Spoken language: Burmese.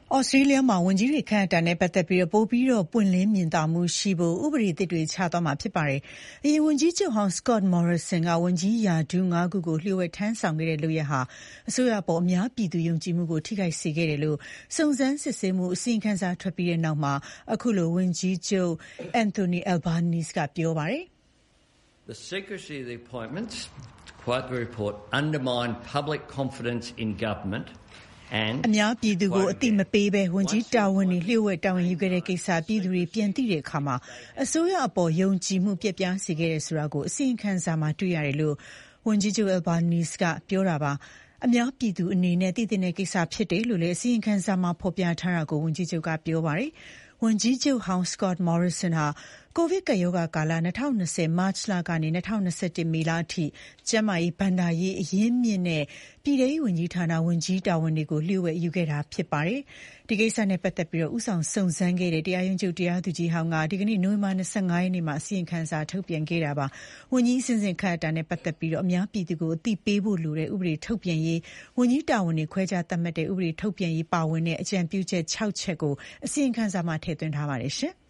ဩစတြေးလျမှာဝန်ကြီးတွေခန့်အပ်တာနဲ့ပတ်သက်ပြီးပိုပြီးပွင့်လင်းမြင်သာမှုရှိဖို့ဥပဒေသစ်တွေချသွားမှာဖြစ်ပါတယ်။အရင်ဝန်ကြီးချုပ်ဟောင်း Scott Morrison ကဝန်ကြီးရာထူး5ခုကိုလျှို့ဝှက်ထမ်းဆောင်ခဲ့တဲ့လုပ်ရပ်ဟာအစိုးရအပေါ်အများပြည်သူယုံကြည်မှုကိုထိခိုက်စေခဲ့တယ်လို့စုံစမ်းစစ်ဆေးမှုအစီရင်ခံစာထွက်ပြီးတဲ့နောက်မှာအခုလိုဝန်ကြီးချုပ် Anthony Albanese ကပြောပါတယ်။ The secrecy of the appointments, to quote the report, undermined public confidence in government. အများပြည်သူကိုအသိမပေးဘဲဝန်ကြီးတာဝန်တွေလျှို့ဝှက်တာဝန်ယူခဲ့တဲ့ကိစ္စပြည်သူတွေပြန်သိတဲ့အခါအစိုးရအပေါ်ယုံကြည်မှုပျက်ပြားစေခဲ့တယ်ဆိုတာကိုအစီရင်ခံစာမှာတွေ့ရတယ်လို့ဝန်ကြီးချုပ် Albanese ကပြောတာပါ။အများပြည်သူအနေနဲ့သိတဲ့ကိစ္စဖြစ်တယ်လို့လည်းအစီရင်ခံစာမှာဖော်ပြထားတာကိုဝန်ကြီးချုပ်ကပြောပါတယ်။ဝန်ကြီးချုပ်ဟောင်း Scott Morrison ဟာကိုဗစ်ကပ်ရောဂါကာလ2020မတ်လကနေ2021မေလအထိကျန်းမာရေးဘဏ္ဍာရေးအရင်းမြစ်နဲ့ပြည်ထရေးဝန်ကြီးဌာနဝန်ကြီးတာဝန်တွေကိုလျှို့ဝှက်ယူခဲ့တာဖြစ်ပါတယ်။ဒီကိစ္စနဲ့ပတ်သက်ပြီးဦးဆောင်စုံစမ်းခဲ့တဲ့တရားရုံးချုပ်တရားသူကြီးဟောင်းကဒီကနေ့နိုဝင်ဘာ25ရက်နေ့မှာအစီရင်ခံစာထုတ်ပြန်ခဲ့တာပါ။ဝန်ကြီးအစဉ်စဉ်ခန့်အပ်တာနဲ့ပတ်သက်ပြီးအများပြည်သူကိုအသိပေးဖို့လိုတဲ့ဥပဒေထုတ်ပြန်ရေးဝန်ကြီးတာဝန်တွေခွဲခြားသတ်မှတ်တဲ့ဥပဒေထုတ်ပြန်ရေးပါဝင်တဲ့အကြံပြုချက်6ချက်ကိုအစီရင်ခံစာမှာထည့်သွင်းထားပါတယ်ရှင်။